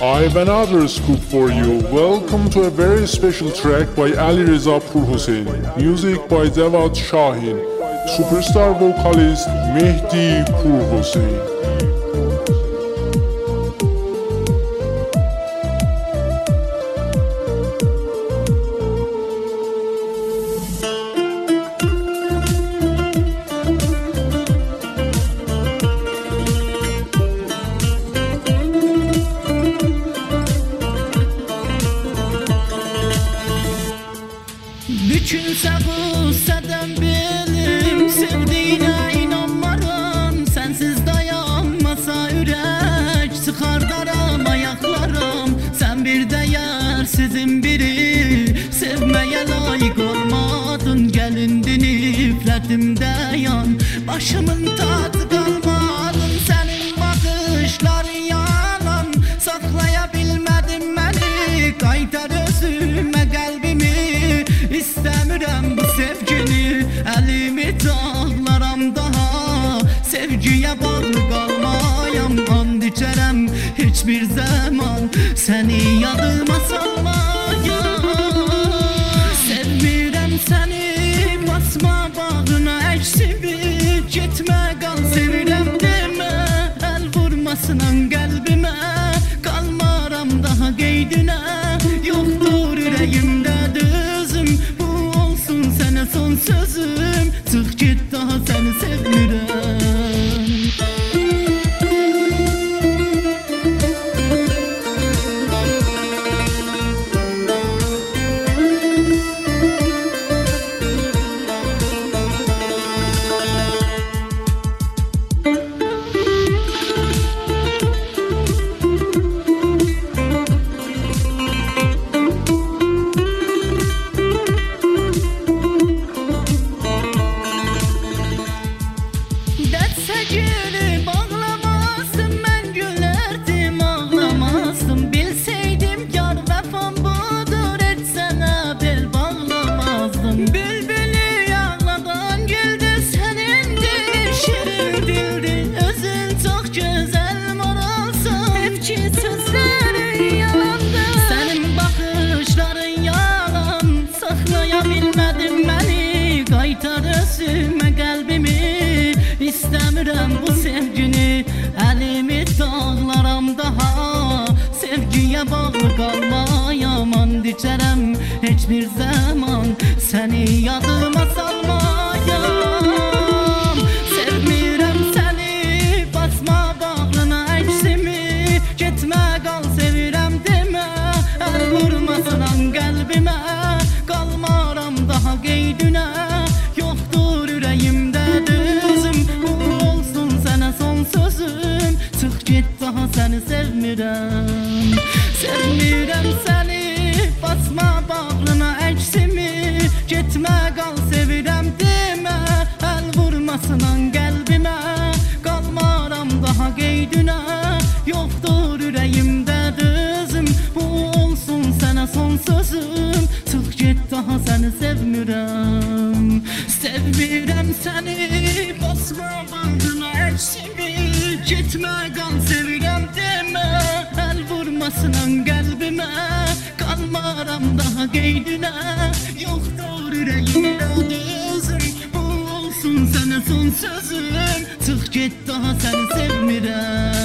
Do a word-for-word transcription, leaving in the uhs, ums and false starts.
I have another scoop for you. Welcome to a very special track by Ali Reza Pur Hossein. Music by Jawad Shahin. Superstar vocalist Mehdi Pur Hossein. Bükülse bu seden benim, sevdiğine inanmarım. Sensiz dayanmasa yürek, sıkar daram ayaklarım. Sen bir değersizin biri, sevmeye layık olmadın. Gelindin ifletimde yan, başımın tadı kalmadın. Senin bakışların yalan, saklayabilmedim beni. Kaytar özüme kalbimi, İstəmirəm bu sevgini, əlimi dağlaram daha. Sevgiyə bağlı qalmayam, and içərəm heç bir zaman səni yadıma salmayam. Sevmirəm səni, basma bağrına əksimi, getmə qal sevirəm demə. Əl vurmasınan qəlbimə, qalmaram daha qeydinə. Yoxdur ürəyimdə düzüm, bu olsun sənə son sözüm. Çıx get, daha səni sevmirəm. Gülü bağlamazdım, ben gülerdim ağlamazdım. Bilseydim yar vefam budur, etsene bel bağlamazdım. Bülbülü ağladan güldü, senin dilin şirin dildi. Özün çok güzel moralsın, hep ki sözlerin yalandı. Senin bakışların yalan, saklayabilmedim beni. Kaytar özüme kalbimi, İstəmirəm bu sevgini, əlimi dağlaram daha. Sevgiyə bağlı qalmayam, and içərəm heç bir zaman səni yadıma salmayam. Sevmirəm səni, basma bağrına əksimi, getmə qal sevirəm demə. Əl vurmasınan qəlbimə, qalmaram daha qeydinə. Yoxdur ürəyimdə düzüm, son sözüm. Çıx get, daha səni sevmirəm. Sevmirəm səni, basma bağrına əksimi, getmə qal sevirəm demə. Əl vurmasınan qəlbimə, qalmaram daha qeydinə. Yoxdur ürəyimdə düzüm, bu olsun sənə son sözüm. Çıx get, daha səni sevmirəm. Sevmirəm səni, basma bağrına əksimi, getmə qal sevirəm demə. Əl vurmasınan qəlbimə, qalmaram daha qeydinə. Yoxdur ürəyimdə düzüm, bu olsun sənə son sözüm. Çıx get, daha səni sevmirəm.